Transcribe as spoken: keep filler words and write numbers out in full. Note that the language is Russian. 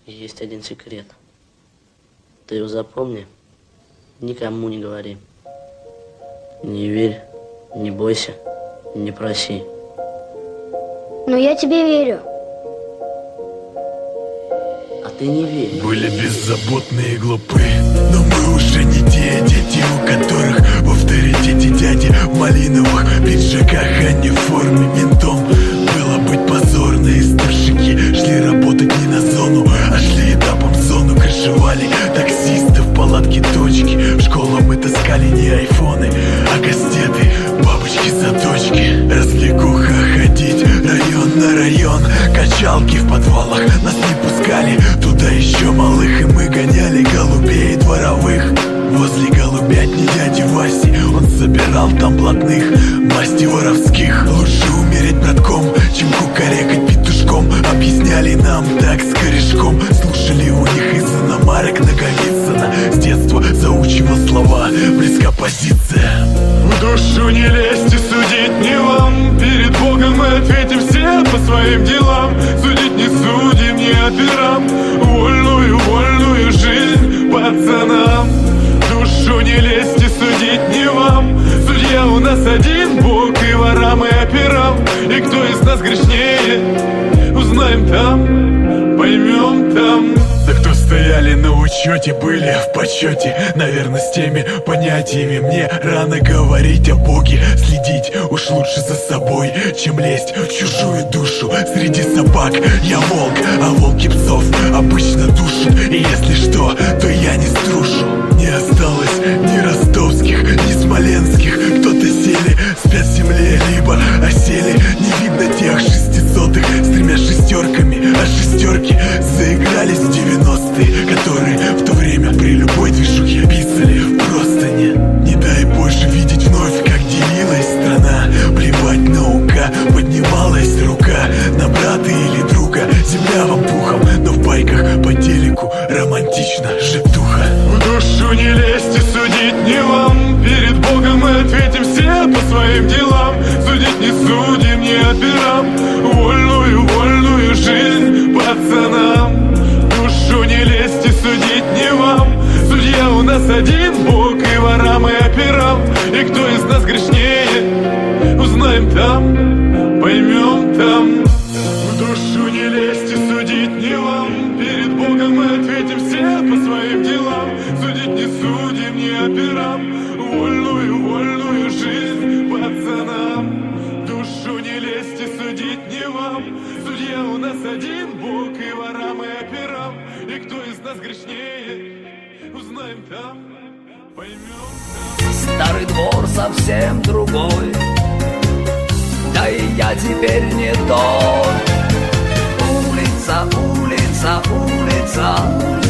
Есть один секрет. Ты его запомни, никому не говори. Не верь, не бойся, не проси. Но я тебе верю. А ты не верь. Были беззаботные и глупы, но мы уже не те дети, у которых в авторитете дяди в малиновых пиджаках, а не в форме ментом. Было быть позорно, и старшики шли работать не на зону, а шли этапом в зону. Крышевали таксисты в палатке точки. В школу мы таскали не айфоны, а кастеты, бабочки-заточки. Развлекуха ходить район на район, качалки в подвалах нас не пускали. Туда еще малых, и мы гоняли голубей дворовых. Возле голубятни дяди Васи он собирал там блатных, масти воровских. Лучше умереть братком, чем кукарекать петушком. Объясняли нам так с корешком. Слушали у них из иномарок Наговицына. С детства заучивал слова, близка позиция. В душу не лезьте, судить не вам. Перед Богом мы ответим все по своим делам. Судить не судим, не операм. Вольную, вольную жизнь пацанам. В душу не лезьте, судить не вам. Судья у нас один, Бог и ворам и операм. И кто из нас грешнее, узнаем там, поймем там. Да кто стояли на учете, были в почете, наверное, с теми понятиями. Мне рано говорить о Боге, следить уж лучше за собой, чем лезть в чужую душу. Среди собак я волк, а волки псов обычно душат. И если что, то я не струшу. Не осталось ни ростовских, ни смоленских. Кто-то сели, спят в земле, либо осели. Не видно тех шестисотых с тремя шестерками, а шестерки заигрались в девяностые, которые в то время при любой движухе писали в простыне. Не дай больше видеть вновь, как делилась страна. Плевать наука, поднималась рука на брата или друга. Земля вам пухом, но в байках по телеку романтично житуха. В душу не лезьте, судить не вам. Перед Богом мы ответим все по своим делам. Судить не судим, не операм. Вольную, вольную жизнь пацанам. В душу не лезьте, судить не вам. Судья у нас один, Бог и ворам и операм. И кто из нас грешнее, узнаем там, поймем там. В душу не лезьте, судить не вам. Перед Богом мы ответим все по своим делам. Судить не судим, не операм. Вольную, вольную жизнь пацанам. В душу не лезьте, судить не вам. Судья у нас один, Бог и ворам и операм. И кто из нас грешнее, узнаем там, поймем там. Старый двор совсем другой, да и я теперь не тот. Улица, улица, улица,